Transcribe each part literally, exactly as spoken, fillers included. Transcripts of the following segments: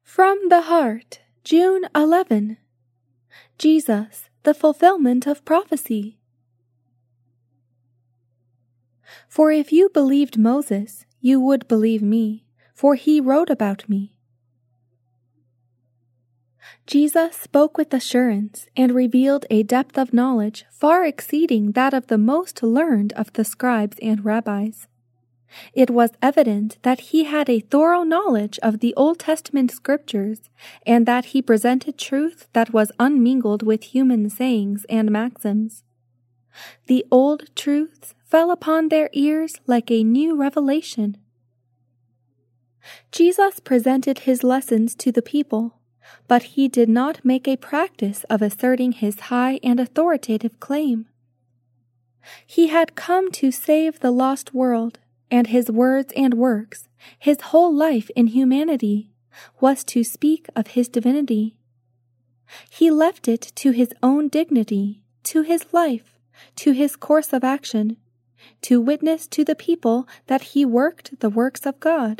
From the Heart, June eleventh. Jesus, the fulfillment of prophecy. For if you believed Moses, you would believe me, for he wrote about me. Jesus spoke with assurance and revealed a depth of knowledge far exceeding that of the most learned of the scribes and rabbis. It was evident that he had a thorough knowledge of the Old Testament scriptures, and that he presented truth that was unmingled with human sayings and maxims. The old truths fell upon their ears like a new revelation. Jesus presented his lessons to the people, but he did not make a practice of asserting his high and authoritative claim. He had come to save the lost world, and his words and works, his whole life in humanity, was to speak of his divinity. He left it to his own dignity, to his life, to his course of action, to witness to the people that he worked the works of God.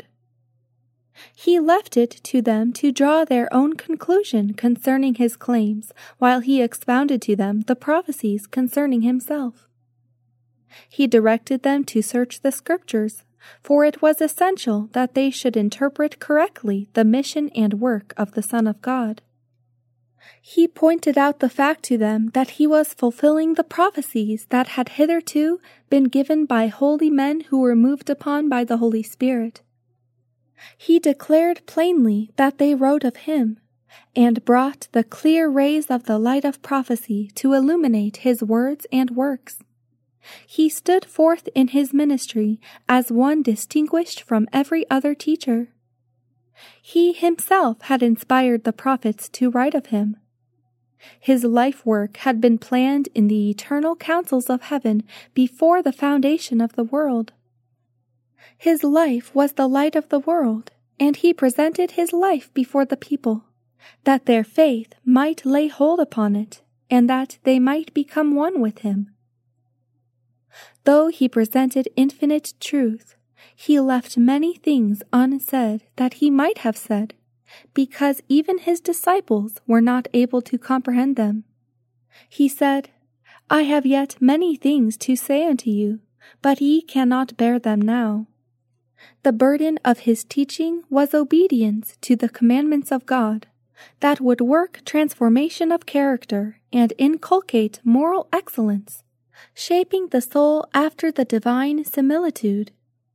He left it to them to draw their own conclusion concerning his claims, while he expounded to them the prophecies concerning himself. He directed them to search the Scriptures, for it was essential that they should interpret correctly the mission and work of the Son of God. He pointed out the fact to them that he was fulfilling the prophecies that had hitherto been given by holy men who were moved upon by the Holy Spirit. He declared plainly that they wrote of him, and brought the clear rays of the light of prophecy to illuminate his words and works. He stood forth in his ministry as one distinguished from every other teacher. He himself had inspired the prophets to write of him. His life work had been planned in the eternal councils of heaven before the foundation of the world. His life was the light of the world, and he presented his life before the people, that their faith might lay hold upon it, and that they might become one with him. Though he presented infinite truth, he left many things unsaid that he might have said, because even his disciples were not able to comprehend them. He said, I have yet many things to say unto you, but ye cannot bear them now. The burden of his teaching was obedience to the commandments of God, that would work transformation of character and inculcate moral excellence, shaping the soul after the divine similitude.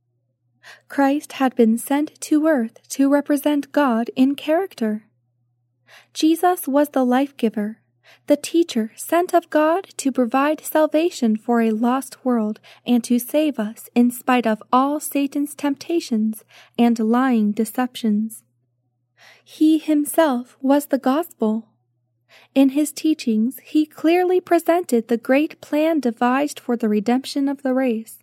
Christ had been sent to earth to represent God in character. Jesus was the life-giver, the teacher sent of God to provide salvation for a lost world and to save us in spite of all Satan's temptations and lying deceptions. He himself was the gospel. In his teachings, he clearly presented the great plan devised for the redemption of the race.